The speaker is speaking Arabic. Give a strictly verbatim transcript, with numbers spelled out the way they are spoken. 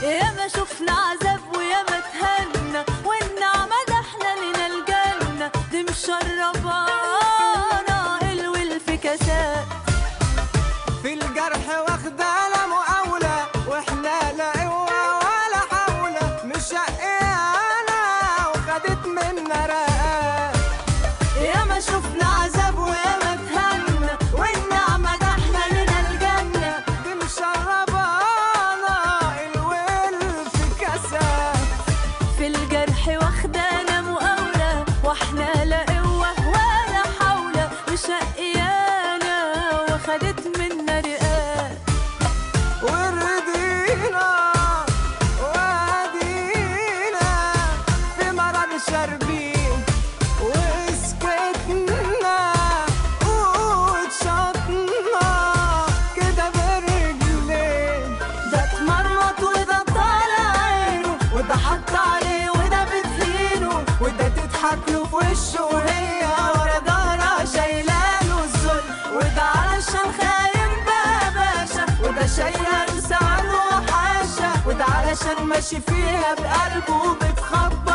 ياما شفنا عذاب وياما اتهنا، والنعمة ده احنا لنا الجنة، دي مشربانا الول في كاسات. في الجرح واخدانا مقاولة، واحنا لا قوة ولا حولة، مش شقيانا وخدت منا رقات. ياما شفنا عذاب وياما اتهنا، والنعمة ده احنا لنا الجنة، دي مشربانا الول في كاسات. في الجرح واخدانا مقاولة، واحنا لا قوة ولا حولة، مشقيانا وخدت منا رقات. ورضينا وادينا في مرض شاربين، وسكتنا واتشطنا كده برجلين. ده اتمرمط وده طالع عينه، وده حط عليه وده بتهينه، وده تضحك له في وشه وهي ورا ضهرها شايلاله الذل. وده علشان خاين بقى باشا، وده شايله لسانه وحاشا، وده علشان ماشي فيها بقلبه وبتخبط